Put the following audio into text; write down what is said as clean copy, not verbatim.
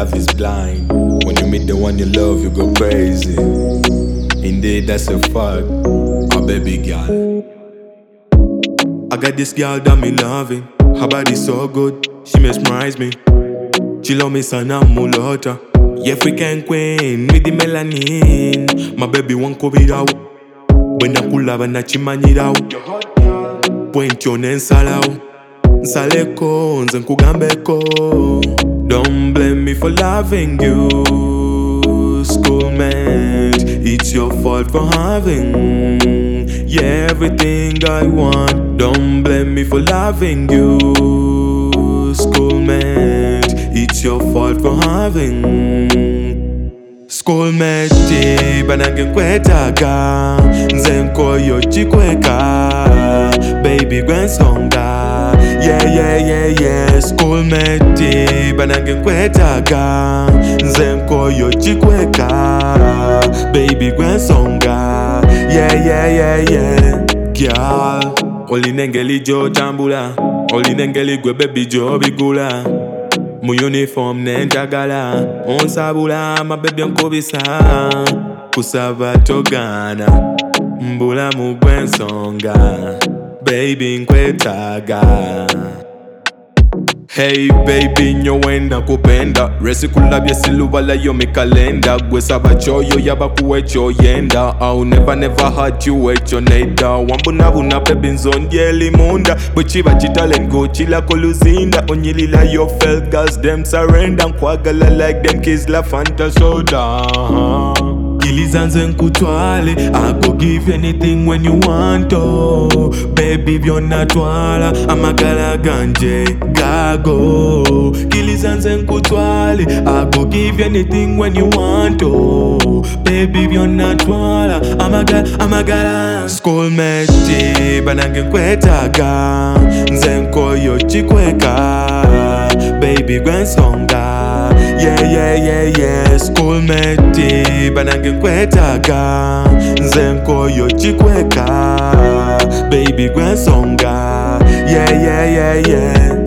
love is blind. When you meet the one you love, you go crazy. Indeed, that's a fact. My baby girl. I got this girl that me loving. Her body so good, she mesmerize me. She love me sana mulota. Yeah, African queen with the melanin. My baby won't go without. When I pull up and I chimanyira. Point your nsala. Nsaleko, nzenkugambeko. Don't blame me for loving you, schoolmate. It's your fault for having, yeah, everything I want. Don't blame me for loving you, schoolmate. It's your fault for having. Schoolmate, banangenkwetaga nzenkoyo chikweka. Baby gwensonga, yeah. Schoolmate, banangenkwetaga nzenkoyo chikweka. Baby gwensonga, yeah. Girl, olinengeli jo tambula, olinengeli gwe baby jo bigula. Mu uniform nenjagala, onsabula my baby nkubisa. Kusaba togana, mbula mu gwensonga. Baby nkwetaga. Hey baby nyowenda kupenda. Resi kulabye silubala yo mi kalenda. Gwesaba choyo yaba kuwe choyenda. I'll never hurt you with your neda. Wambuna baby nzondyeli munda. Buchiba chitalen go chila koluzinda. Onyilila yo felt girls them surrender. Nkwagala like them kids la Fanta soda. Kilizanze nkutwale, I go give you anything when you want, oh. Baby byonna twala, amagala ganje gago. Kilizanze nkutwale, I go give you anything when you want, oh. Baby byonna twala, amagala. Schoolmate, banangenkwetaga nzenkoyo chikweka. Baby gwensonga, yeah. Schoolmate, banangenkwetaga nzenkoyo chikweka. Baby gwensonga, yeah.